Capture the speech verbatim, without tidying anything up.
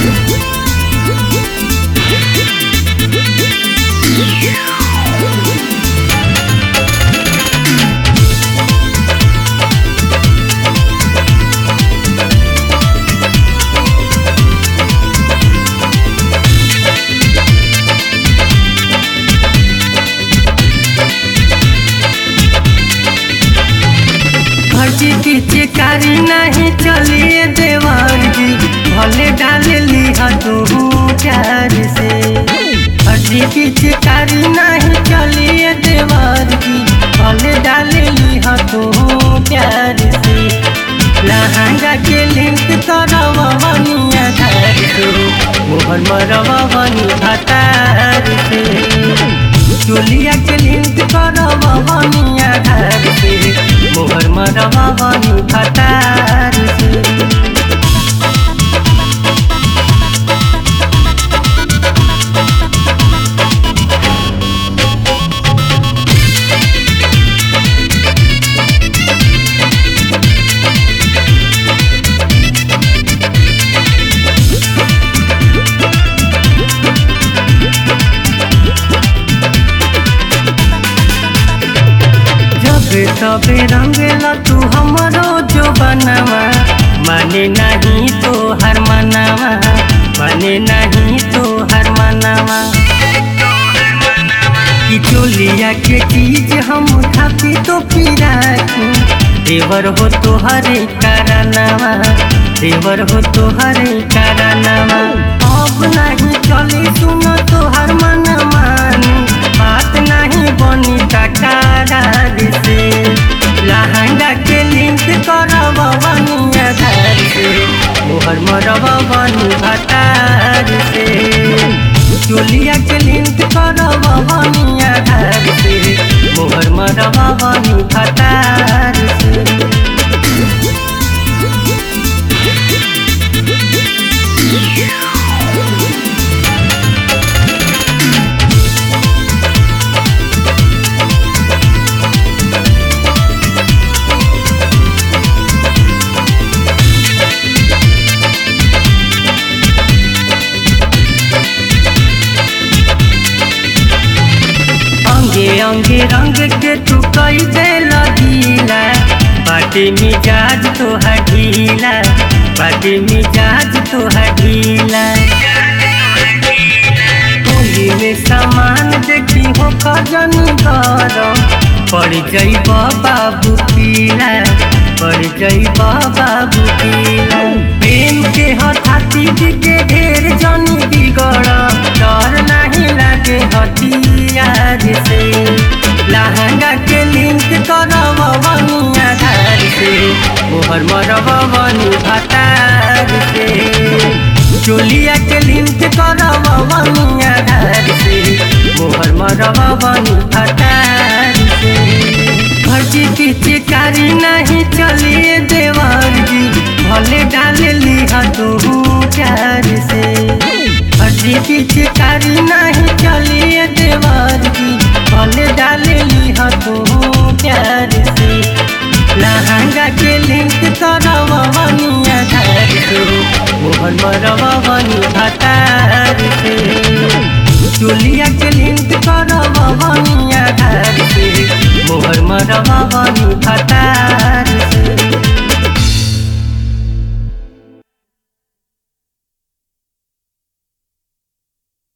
भर्जी पीछे कारी नहीं चलिए देवर जी, भले डाल लिया तू प्यार से। भर्जी पीछे कारी नहीं चलिए देवर जी, भले डाल लिया तू प्यार से। लहंगा के लिंक करवनिया धार से, मोहर मरवनी भतार से। चोलिया के लिंक करवनिया धार से, मोहर मरवनी भतार से। तबे रंगेला तू हमरो जो बनवा, माने नहीं तो हर मनवा, माने नहीं तो हर मनवा। कि चोलिया के चीज हम खाती तो पीरा तू, देवर हो तो हरे कारणवा, देवर हो तो हरे कारणवा। अब नहीं चली सुनो तो हर मन मानी, बात नहीं बनी टकरार से। लहंगा के लिंक करवनिया धार से, मोहर मरवनी भतार से। चोलिया के लिंक करवनिया धार से, मोहर मरवनी भतार से। अंगे रंग के तू कई दे लगीला, बाटे मिजाज तो ढीला, बाटे मिजाज तो ढीला। होली में सामान देखी हो खजनी गरम, पड़ जइब बाबू पीला, पड़ जइब बाबू पीला। प्रेम के हथाती के ढेर जनी बिगड़, डर नहीं लागे हथियार से। लहंगा के लिंक करवनिया धार से, मोहर मरवनी भतार से। चोलिया के लिंक करवनिया धार से, मोहर मरवनी भतार से। भर्जी पीछे कारी नहीं चलिए देवर जी, भले डाल लिया तू प्यार से। भर्जी पीछे कारी नहीं चलिए देवर जी, भले डाल लिया तू प्यार से। लहंगा के लिंक करवनिया धार से, मोहर मरवनी भतार से। चोलिया के लिंक करवनिया धार से, मोहर मरवनी भतार।